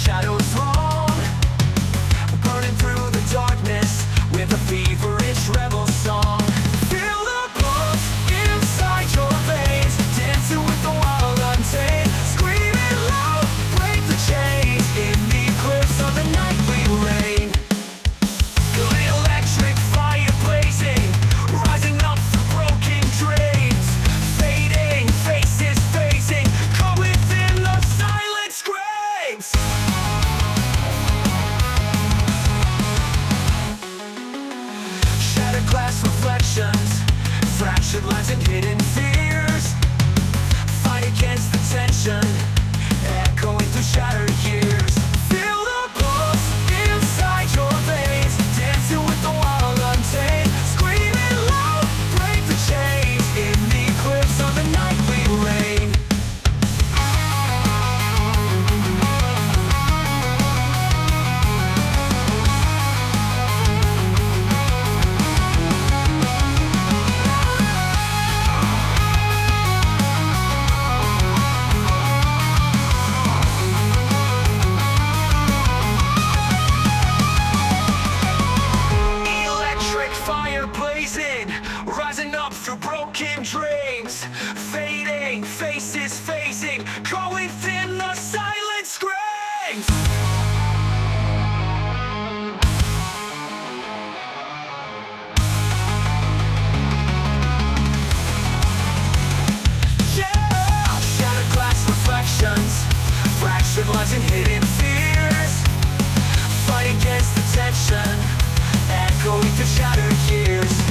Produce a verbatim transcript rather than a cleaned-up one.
shadows long, burning through the darkness with a feverish rebel song. Feel the pulse inside your veins, dancing with the wild untamed, screaming loud, break the chains in the eclipse of the nightly rain. The electric fire blazing, rising up through broken dreams, fading, faces facing, caught within the silent screams. Shattered glass reflections, fractured lines and hidden fears, fight against the tension, echoing through shattered years. Feel the pulse inside your veins, dancing with the wild untamed, screaming loud, break the chains in the eclipse of the nightly rain. Electric fire blazing, rising up through broken dreams, fading, faces facing, caught within the silent screams. Yeah! Shattered glass reflections, fractured lines and hidden fears, fight against the tension, echoing through shattered years.